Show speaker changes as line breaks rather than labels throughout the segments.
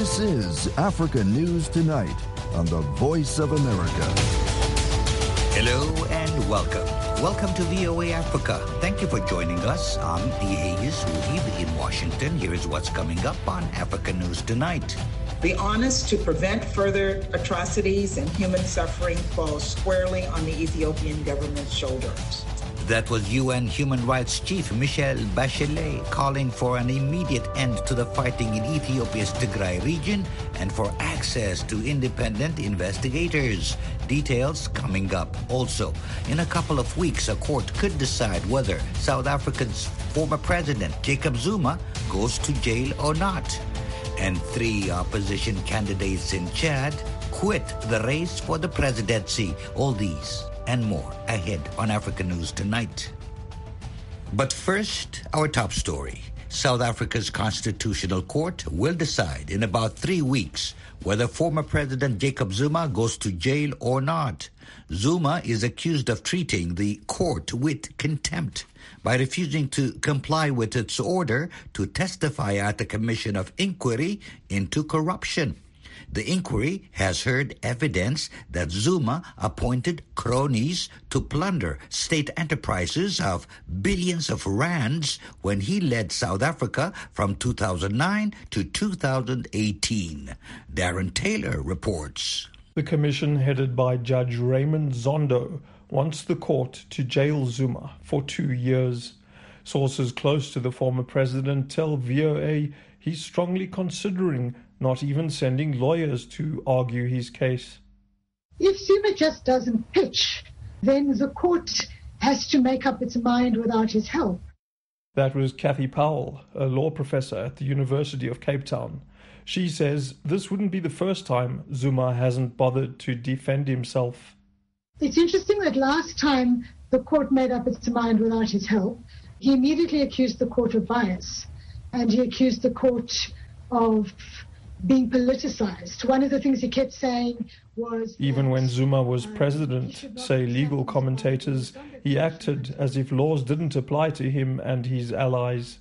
This is Africa News Tonight on the Voice of America.
Hello and welcome. Welcome to VOA Africa. Thank you for joining us. I'm Iheis Uhib in Washington. Here is what's coming up on Africa News Tonight.
The onus to prevent further atrocities and human suffering falls squarely on the Ethiopian government's shoulders.
That was UN Human Rights Chief Michelle Bachelet calling for an immediate end to the fighting in Ethiopia's Tigray region and for access to independent investigators. Details coming up. Also, in a couple of weeks, a court could decide whether South Africa's former president, Jacob Zuma, goes to jail or not. And 3 opposition candidates in Chad quit the race for the presidency. All these and more ahead on Africa News Tonight. But first, our top story. South Africa's Constitutional Court will decide in about 3 weeks whether former President Jacob Zuma goes to jail or not. Zuma is accused of treating the court with contempt by refusing to comply with its order to testify at the Commission of Inquiry into Corruption. The inquiry has heard evidence that Zuma appointed cronies to plunder state enterprises of billions of rands when he led South Africa from 2009 to 2018. Darren Taylor reports.
The commission headed by Judge Raymond Zondo wants the court to jail Zuma for 2 years. Sources close to the former president tell VOA he's strongly considering not even sending lawyers to argue his case.
If Zuma just doesn't pitch, then the court has to make up its mind without his help.
That was Kathy Powell, a law professor at the University of Cape Town. She says this wouldn't be the first time Zuma hasn't bothered to defend himself.
It's interesting that last time the court made up its mind without his help, he immediately accused the court of bias, and he accused the court of being politicized. One of the things he kept saying was...
Even when Zuma was president, say legal commentators, he acted as if laws didn't apply to him and his allies.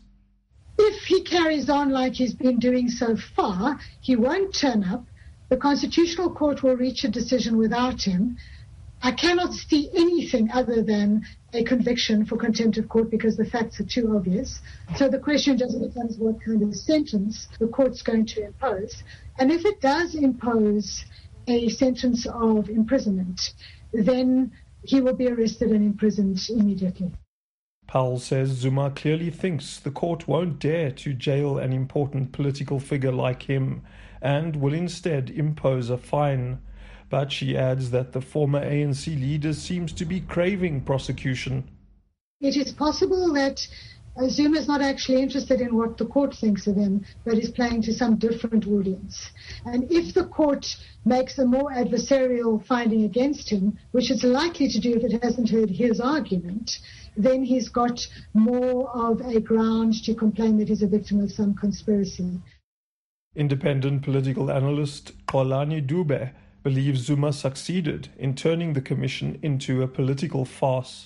If he carries on like he's been doing so far, he won't turn up. The Constitutional Court will reach a decision without him. I cannot see anything other than a conviction for contempt of court because the facts are too obvious. So the question just becomes what kind of sentence the court's going to impose. And if it does impose a sentence of imprisonment, then he will be arrested and imprisoned immediately.
Powell says Zuma clearly thinks the court won't dare to jail an important political figure like him and will instead impose a fine. But she adds that the former ANC leader seems to be craving prosecution.
It is possible that Zuma is not actually interested in what the court thinks of him, but is playing to some different audience. And if the court makes a more adversarial finding against him, which it's likely to do if it hasn't heard his argument, then he's got more of a ground to complain that he's a victim of some conspiracy.
Independent political analyst Xolani Dube believes Zuma succeeded in turning the commission into a political farce.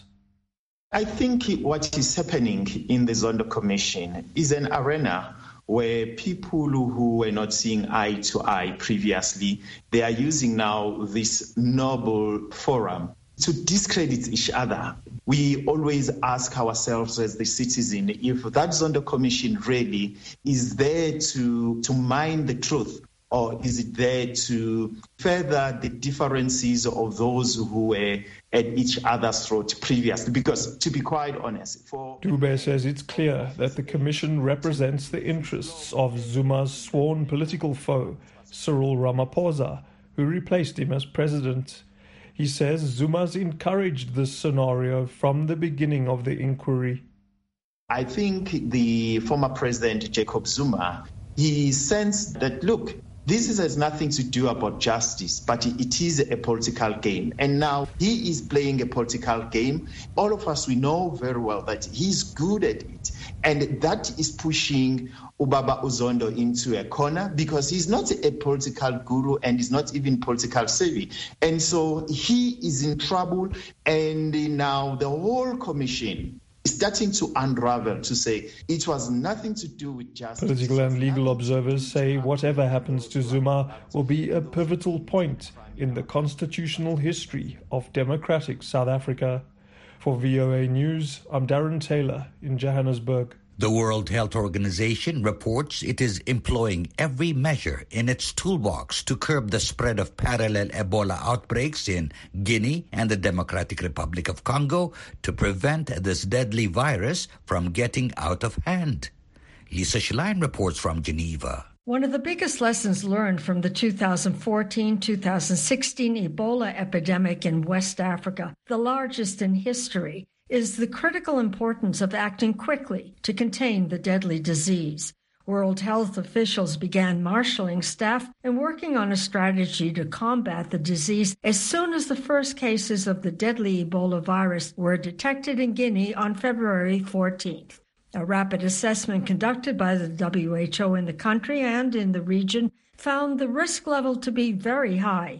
I think what is happening in the Zondo Commission is an arena where people who were not seeing eye to eye previously, they are using now this noble forum to discredit each other. We always ask ourselves as the citizen if that Zondo Commission really is there to mine the truth, or is it there to further the differences of those who were at each other's throat previously? Because, to be quite honest...
Dube says it's clear that the commission represents the interests of Zuma's sworn political foe, Cyril Ramaphosa, who replaced him as president. He says Zuma's encouraged this scenario from the beginning of the inquiry.
I think the former president, Jacob Zuma, he sensed that, look, this has nothing to do about justice, but it is a political game. And now he is playing a political game. All of us, we know very well that he's good at it. And that is pushing Ubaba Zondo into a corner because he's not a political guru and he's not even political savvy. And so he is in trouble. And now the whole commission starting to unravel, to say it was nothing to do with justice.
Political and legal observers say whatever happens to Zuma will be a pivotal point in the constitutional history of democratic South Africa. For VOA News, I'm Darren Taylor in Johannesburg.
The World Health Organization reports it is employing every measure in its toolbox to curb the spread of parallel Ebola outbreaks in Guinea and the Democratic Republic of Congo to prevent this deadly virus from getting out of hand. Lisa Schlein reports from Geneva.
One of the biggest lessons learned from the 2014-2016 Ebola epidemic in West Africa, the largest in history, is the critical importance of acting quickly to contain the deadly disease. World health officials began marshalling staff and working on a strategy to combat the disease as soon as the first cases of the deadly Ebola virus were detected in Guinea on February 14th. A rapid assessment conducted by the WHO in the country and in the region found the risk level to be very high.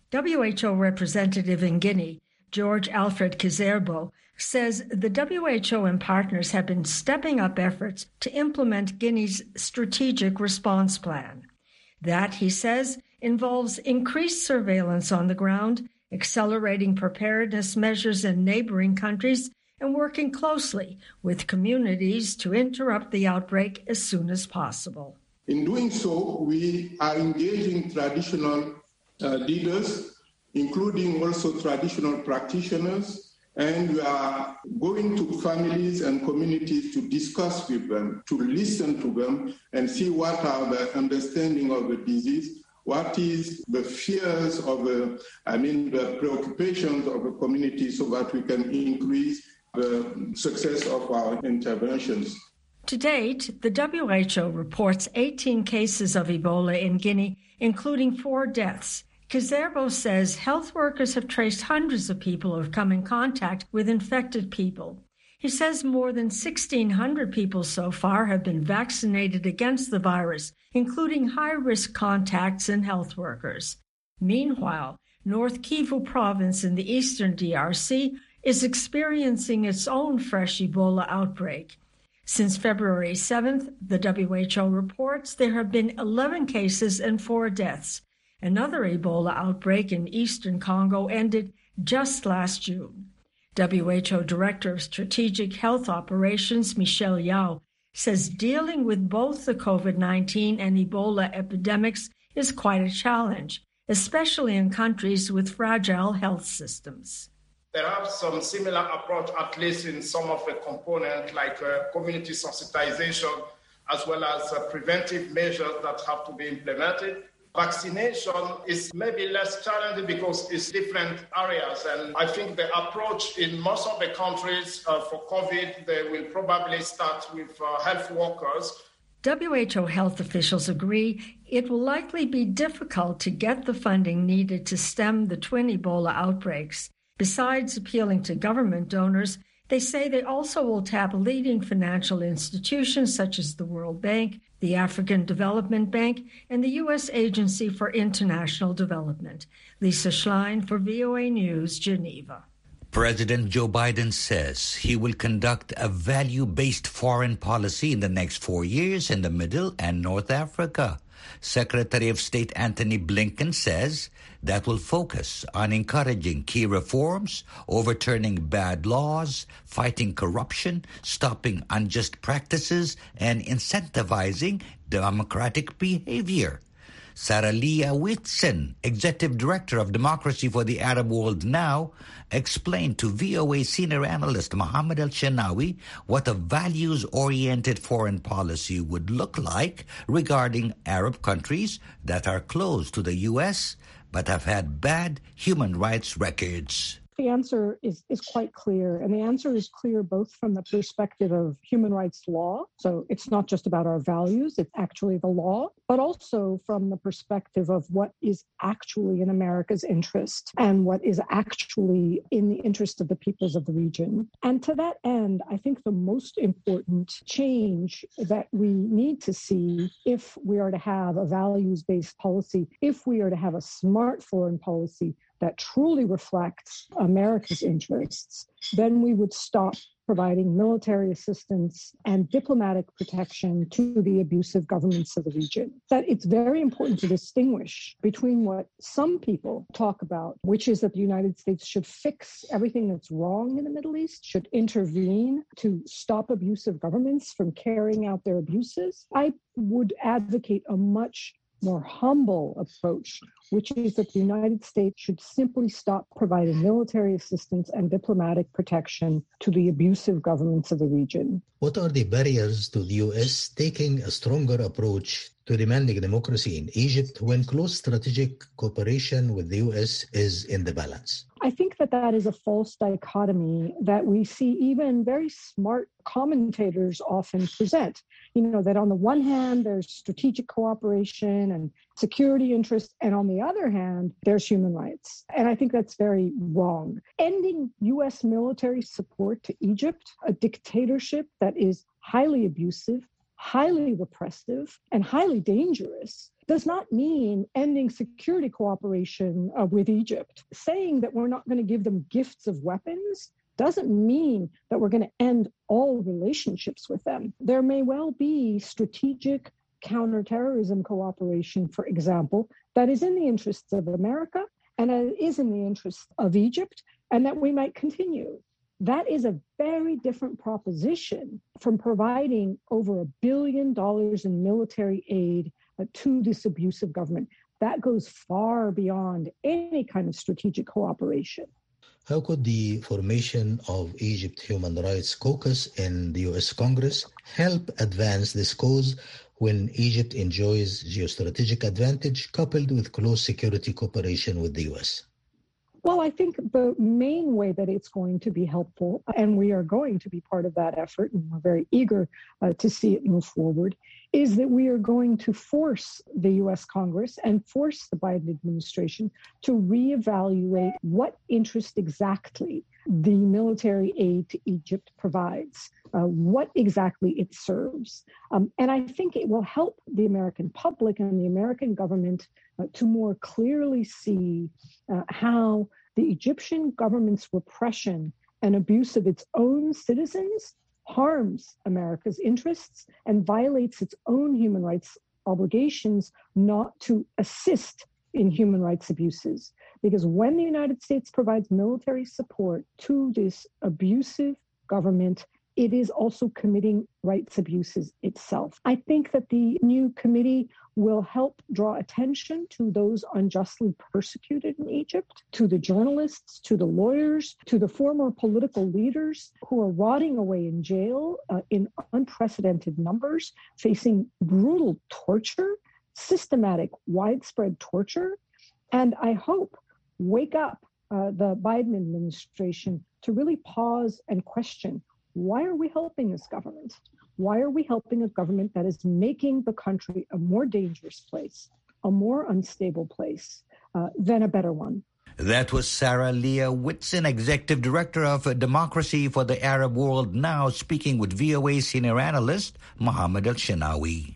WHO representative in Guinea, George Alfred Kizerbo, says the WHO and partners have been stepping up efforts to implement Guinea's strategic response plan. That, he says, involves increased surveillance on the ground, accelerating preparedness measures in neighboring countries, and working closely with communities to interrupt the outbreak as soon as possible.
In doing so, we are engaging traditional leaders, including also traditional practitioners, and we are going to families and communities to discuss with them, to listen to them and see what are the understanding of the disease, what is the fears of the preoccupations of the community so that we can increase the success of our interventions.
To date, the WHO reports 18 cases of Ebola in Guinea, including 4 deaths. Kizerbo says health workers have traced hundreds of people who have come in contact with infected people. He says more than 1,600 people so far have been vaccinated against the virus, including high-risk contacts and health workers. Meanwhile, North Kivu province in the eastern DRC is experiencing its own fresh Ebola outbreak. Since February 7th, the WHO reports there have been 11 cases and 4 deaths. Another Ebola outbreak in eastern Congo ended just last June. WHO Director of Strategic Health Operations, Michelle Yao, says dealing with both the COVID-19 and Ebola epidemics is quite a challenge, especially in countries with fragile health systems.
There are some similar approach, at least in some of the components like community sensitization, as well as preventive measures that have to be implemented. Vaccination is maybe less challenging because it's different areas. And I think the approach in most of the countries for COVID, they will probably start with health workers.
WHO health officials agree it will likely be difficult to get the funding needed to stem the twin Ebola outbreaks. Besides appealing to government donors, they say they also will tap leading financial institutions such as the World Bank, the African Development Bank, and the U.S. Agency for International Development. Lisa Schlein for VOA News, Geneva.
President Joe Biden says he will conduct a value-based foreign policy in the next 4 years in the Middle and North Africa. Secretary of State Antony Blinken says that will focus on encouraging key reforms, overturning bad laws, fighting corruption, stopping unjust practices, and incentivizing democratic behavior. Sarah Leah Whitson, Executive Director of Democracy for the Arab World Now, explained to VOA senior analyst Mohammed El-Shenawi what a values-oriented foreign policy would look like regarding Arab countries that are close to the U.S. but have had bad human rights records.
The answer is quite clear, and the answer is clear both from the perspective of human rights law, so it's not just about our values, it's actually the law, but also from the perspective of what is actually in America's interest and what is actually in the interest of the peoples of the region. And to that end, I think the most important change that we need to see if we are to have a values-based policy, if we are to have a smart foreign policy, that truly reflects America's interests, then we would stop providing military assistance and diplomatic protection to the abusive governments of the region. That it's very important to distinguish between what some people talk about, which is that the United States should fix everything that's wrong in the Middle East, should intervene to stop abusive governments from carrying out their abuses. I would advocate a much more humble approach, which is that the United States should simply stop providing military assistance and diplomatic protection to the abusive governments of the region.
What are the barriers to the U.S. taking a stronger approach to demanding democracy in Egypt when close strategic cooperation with the U.S. is in the balance?
I think that is a false dichotomy that we see even very smart commentators often present. That on the one hand, there's strategic cooperation and security interests, and on the other hand, there's human rights. And I think that's very wrong. Ending U.S. military support to Egypt, a dictatorship that is highly abusive, highly repressive, and highly dangerous, does not mean ending security cooperation with Egypt. Saying that we're not going to give them gifts of weapons doesn't mean that we're going to end all relationships with them. There may well be strategic counterterrorism cooperation, for example, that is in the interests of America and is in the interests of Egypt, and that we might continue. That is a very different proposition from providing over $1 billion in military aid to this abusive government. That goes far beyond any kind of strategic cooperation.
How could the formation of Egypt Human Rights Caucus in the U.S. Congress help advance this cause when Egypt enjoys geostrategic advantage coupled with close security cooperation with the U.S.?
Well, I think the main way that it's going to be helpful, and we are going to be part of that effort, and we're very eager to see it move forward, is that we are going to force the U.S. Congress and force the Biden administration to reevaluate what interest exactly the military aid to Egypt provides, what exactly it serves. And I think it will help the American public and the American government to more clearly see how the Egyptian government's repression and abuse of its own citizens harms America's interests and violates its own human rights obligations not to assist in human rights abuses. Because when the United States provides military support to this abusive government, it is also committing rights abuses itself. I think that the new committee will help draw attention to those unjustly persecuted in Egypt, to the journalists, to the lawyers, to the former political leaders who are rotting away in jail in unprecedented numbers, facing brutal torture, systematic, widespread torture. And I hope wake up the Biden administration to really pause and question, why are we helping this government? Why are we helping a government that is making the country a more dangerous place, a more unstable place than a better one?
That was Sarah Leah Whitson, Executive Director of Democracy for the Arab World Now, speaking with VOA senior analyst Mohammed El-Shinawi.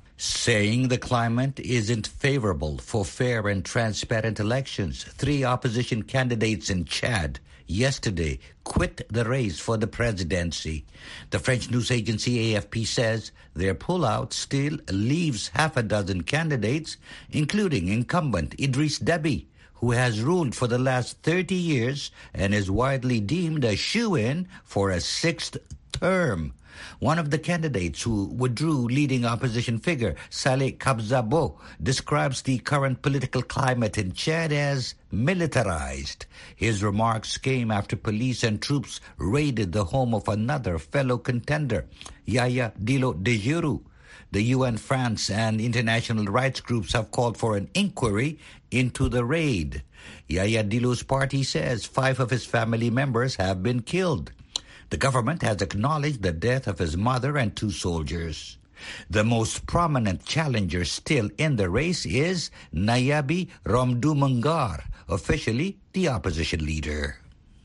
Saying the climate isn't favorable for fair and transparent elections, 3 opposition candidates in Chad yesterday quit the race for the presidency. The French news agency AFP says their pullout still leaves half a dozen candidates, including incumbent Idriss Déby, who has ruled for the last 30 years and is widely deemed a shoo-in for a 6th term. One of the candidates who withdrew, leading opposition figure Saleh Kabzabo, describes the current political climate in Chad as militarized. His remarks came after police and troops raided the home of another fellow contender, Yaya Dillo Dejuru. The UN, France, and international rights groups have called for an inquiry into the raid. Yaya Dillo's party says 5 of his family members have been killed. The government has acknowledged the death of his mother and 2 soldiers. The most prominent challenger still in the race is Nayabi Romdumangar, officially the opposition leader.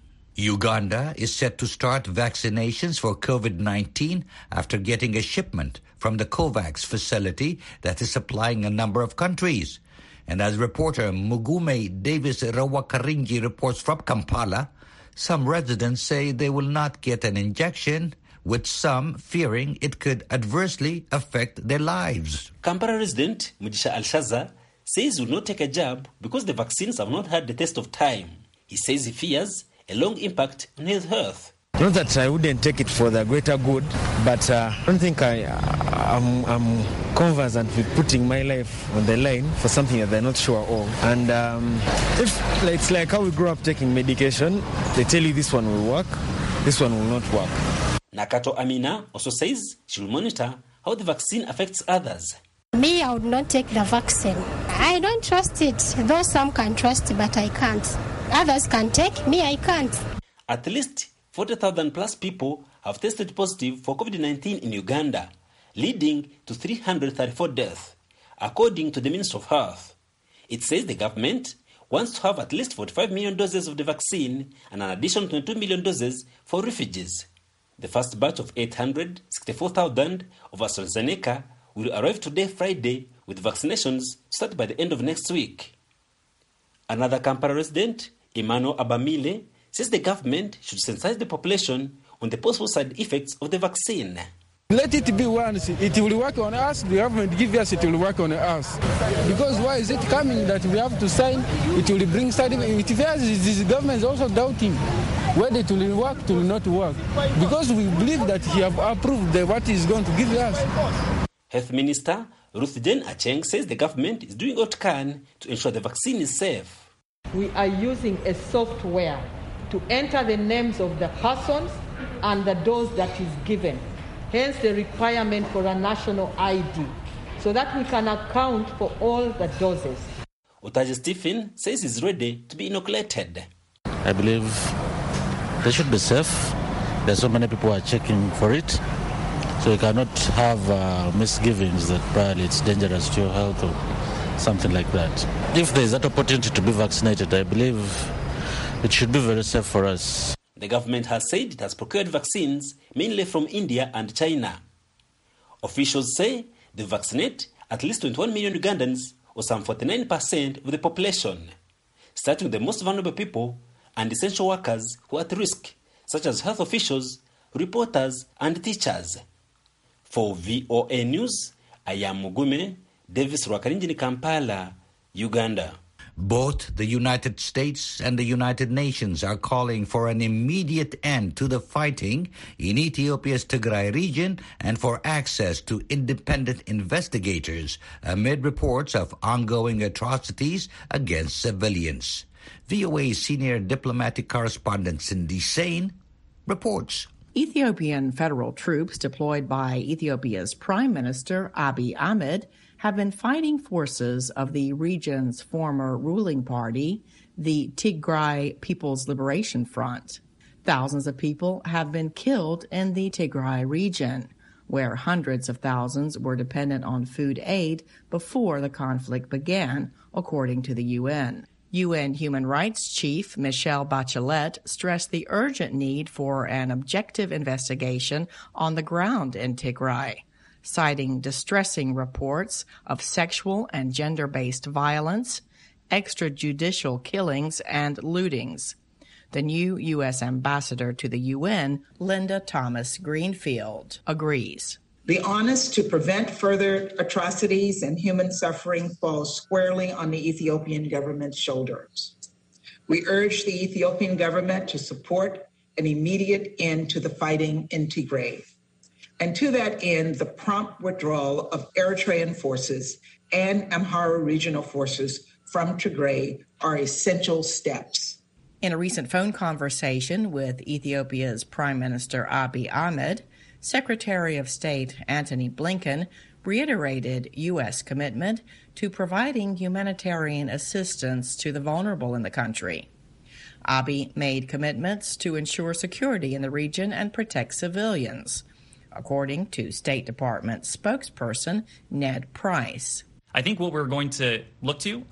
Uganda is set to start vaccinations for COVID-19 after getting a shipment from the COVAX facility that is supplying a number of countries. And as reporter Mugume Davis Rawakaringi reports from Kampala, some residents say they will not get an injection, with some fearing it could adversely affect their lives.
Kampala resident Mujisha Al-Shaza says he will not take a jab because the vaccines have not had the test of time. He says he fears a long impact on his health.
Not that I wouldn't take it for the greater good, but I don't think I'm conversant with putting my life on the line for something that they're not sure of. And if it's like how we grew up taking medication, they tell you this one will work, this one will not work.
Nakato Amina also says she will monitor how the vaccine affects others.
Me, I would not take the vaccine. I don't trust it, though some can trust, but I can't. Others can take, me, I can't.
At least 40,000 plus people have tested positive for COVID-19 in Uganda, leading to 334 deaths, according to the Ministry of Health. It says the government wants to have at least 45 million doses of the vaccine and an additional 22 million doses for refugees. The first batch of 864,000 of AstraZeneca will arrive today, Friday, with vaccinations start by the end of next week. Another Kampala resident, Emmanuel Abamile, says the government should sensitize the population on the possible side effects of the vaccine.
Let it be once. It will work on us. The government give us, it will work on us. Because why is it coming that we have to sign? It will bring side effects. This government is also doubting whether it will work, it will not work. Because we believe that he have approved what he is going to give us.
Health Minister Ruth Jane Acheng says the government is doing what it can to ensure the vaccine is safe.
We are using a software to enter the names of the persons and the dose that is given. Hence the requirement for a national ID, so that we can account for all the doses.
Otaji Stephen says he's ready to be inoculated.
I believe they should be safe. There's so many people who are checking for it, so you cannot have misgivings that probably it's dangerous to your health or something like that. If there's that opportunity to be vaccinated, I believe it should be very safe for us.
The government has said it has procured vaccines mainly from India and China. Officials say they vaccinate at least 21 million Ugandans, or some 49% of the population, starting with the most vulnerable people and essential workers who are at risk, such as health officials, reporters, and teachers. For VOA News, I am Mugume Davis Rwakaringi, Kampala, Uganda.
Both the United States and the United Nations are calling for an immediate end to the fighting in Ethiopia's Tigray region and for access to independent investigators amid reports of ongoing atrocities against civilians. VOA senior diplomatic correspondent Cindy Sain reports.
Ethiopian federal troops deployed by Ethiopia's Prime Minister Abiy Ahmed have been fighting forces of the region's former ruling party, the Tigray People's Liberation Front. Thousands of people have been killed in the Tigray region, where hundreds of thousands were dependent on food aid before the conflict began, according to the UN. UN Human Rights Chief Michelle Bachelet stressed the urgent need for an objective investigation on the ground in Tigray, citing distressing reports of sexual and gender-based violence, extrajudicial killings, and lootings. The new U.S. ambassador to the UN, Linda Thomas-Greenfield, agrees.
The onus to prevent further atrocities and human suffering falls squarely on the Ethiopian government's shoulders. We urge the Ethiopian government to support an immediate end to the fighting in Tigray. And to that end, the prompt withdrawal of Eritrean forces and Amhara regional forces from Tigray are essential steps.
In a recent phone conversation with Ethiopia's Prime Minister Abiy Ahmed, Secretary of State Antony Blinken reiterated U.S. commitment to providing humanitarian assistance to the vulnerable in the country. Abiy made commitments to ensure security in the region and protect civilians, according to State Department spokesperson Ned Price.
I think what we're going to look to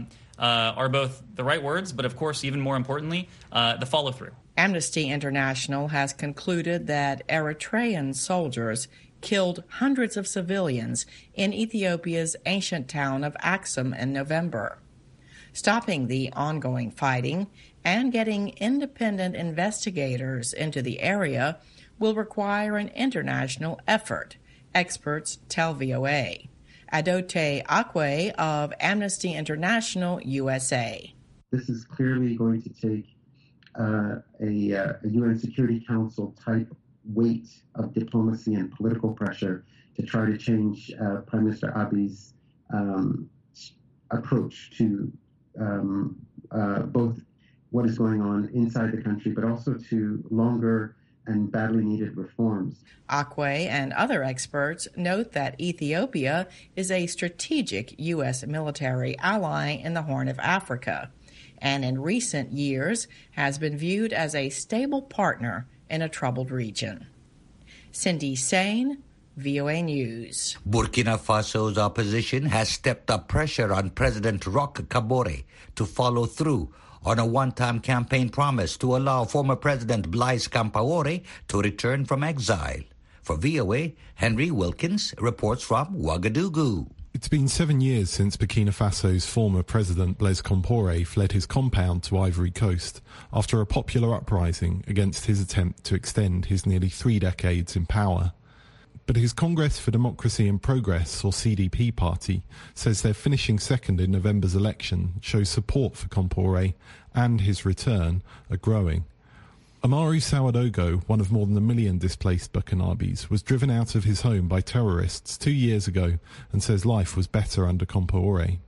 are both the right words, but of course, even more importantly, the follow-through.
Amnesty International has concluded that Eritrean soldiers killed hundreds of civilians in Ethiopia's ancient town of Axum in November. Stopping the ongoing fighting and getting independent investigators into the area will require an international effort, experts tell VOA. Adote Akwe of Amnesty International USA.
This is clearly going to take a UN Security Council type weight of diplomacy and political pressure to try to change Prime Minister Abiy's approach to both what is going on inside the country, but also to longer and badly needed reforms.
Akwe and other experts note that Ethiopia is a strategic U.S. military ally in the Horn of Africa, and in recent years has been viewed as a stable partner in a troubled region. Cindy Sain, VOA News.
Burkina Faso's opposition has stepped up pressure on President Roch Kabore to follow through on a one-time campaign promise to allow former President Blaise Compaoré to return from exile. For VOA, Henry Wilkins reports from Ouagadougou.
It's been 7 years since Burkina Faso's former president Blaise Compaoré fled his compound to Ivory Coast after a popular uprising against his attempt to extend his nearly 3 decades in power. But his Congress for Democracy and Progress, or CDP party, says their finishing second in November's election shows support for Compaoré and his return are growing. Amaru Sawadogo, one of more than 1 million displaced Burkinabes, was driven out of his home by terrorists 2 years ago and says life was better under Compaoré.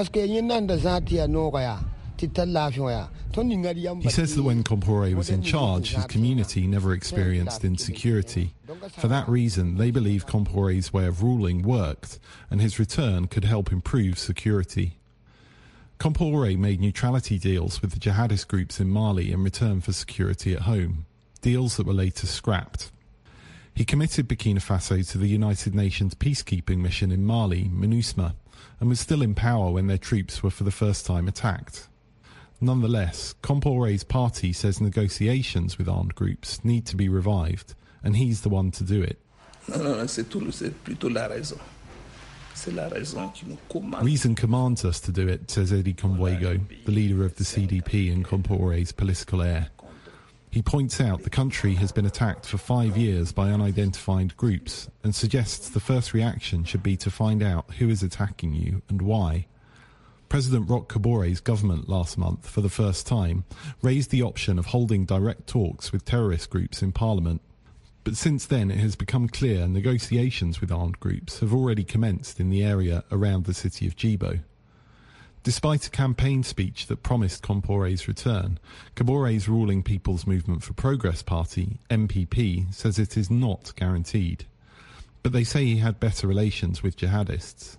He says that when Compaoré was in charge, his community never experienced insecurity. For that reason, they believe Compaoré's way of ruling worked, and his return could help improve security. Compaoré made neutrality deals with the jihadist groups in Mali in return for security at home, deals that were later scrapped. He committed Burkina Faso to the United Nations peacekeeping mission in Mali, MINUSMA, and was still in power when their troops were for the first time attacked. Nonetheless, Compaoré's party says negotiations with armed groups need to be revived, and he's the one to do it. Reason commands us to do it, says Eddie Kombwego, the leader of the CDP in Compaoré's political heir. He points out the country has been attacked for 5 years by unidentified groups and suggests the first reaction should be to find out who is attacking you and why. President Roch Kabore's government last month, for the first time, raised the option of holding direct talks with terrorist groups in Parliament. But since then it has become clear negotiations with armed groups have already commenced in the area around the city of Djibo. Despite a campaign speech that promised Compaoré's return, Kabore's ruling People's Movement for Progress party, MPP, says it is not guaranteed. But they say he had better relations with jihadists.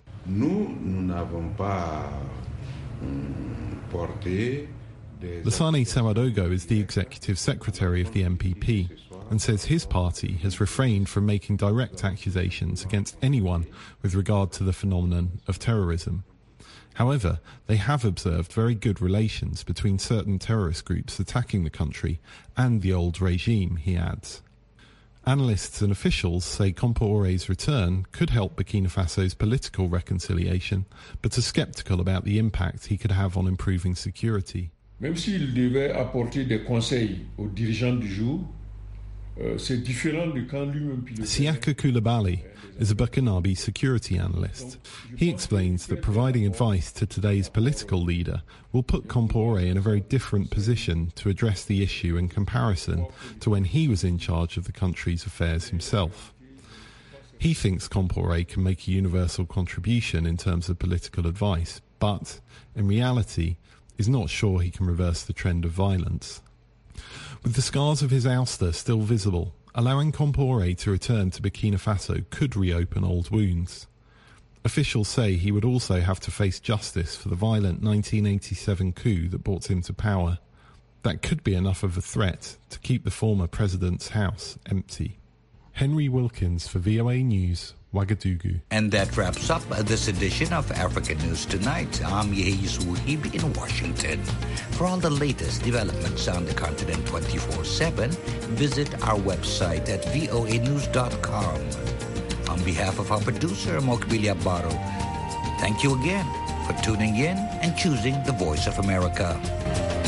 Lassane Sawadogo is the executive secretary of the MPP and says his party has refrained from making direct accusations against anyone with regard to the phenomenon of terrorism. However, they have observed very good relations between certain terrorist groups attacking the country and the old regime, he adds. Analysts and officials say Compaoré's return could help Burkina Faso's political reconciliation, but are sceptical about the impact he could have on improving security.
Même s'il devait apporter des conseils aux dirigeants du jour, c'est différent de quand lui-même pilotait.
Siaka Koulibaly is a Burkinabe security analyst. He explains that providing advice to today's political leader will put Compaoré in a very different position to address the issue in comparison to when he was in charge of the country's affairs himself. He thinks Compaoré can make a universal contribution in terms of political advice, but, in reality, is not sure he can reverse the trend of violence. With the scars of his ouster still visible, allowing Compaoré to return to Burkina Faso could reopen old wounds. Officials say he would also have to face justice for the violent 1987 coup that brought him to power. That could be enough of a threat to keep the former president's house empty. Henry Wilkins for VOA News, Ouagadougou.
And that wraps up this edition of Africa News Tonight. I'm Yehiz Wuhibi in Washington. For all the latest developments on the continent 24/7, visit our website at voanews.com. On behalf of our producer, Mokbilia Baro, thank you again for tuning in and choosing the Voice of America.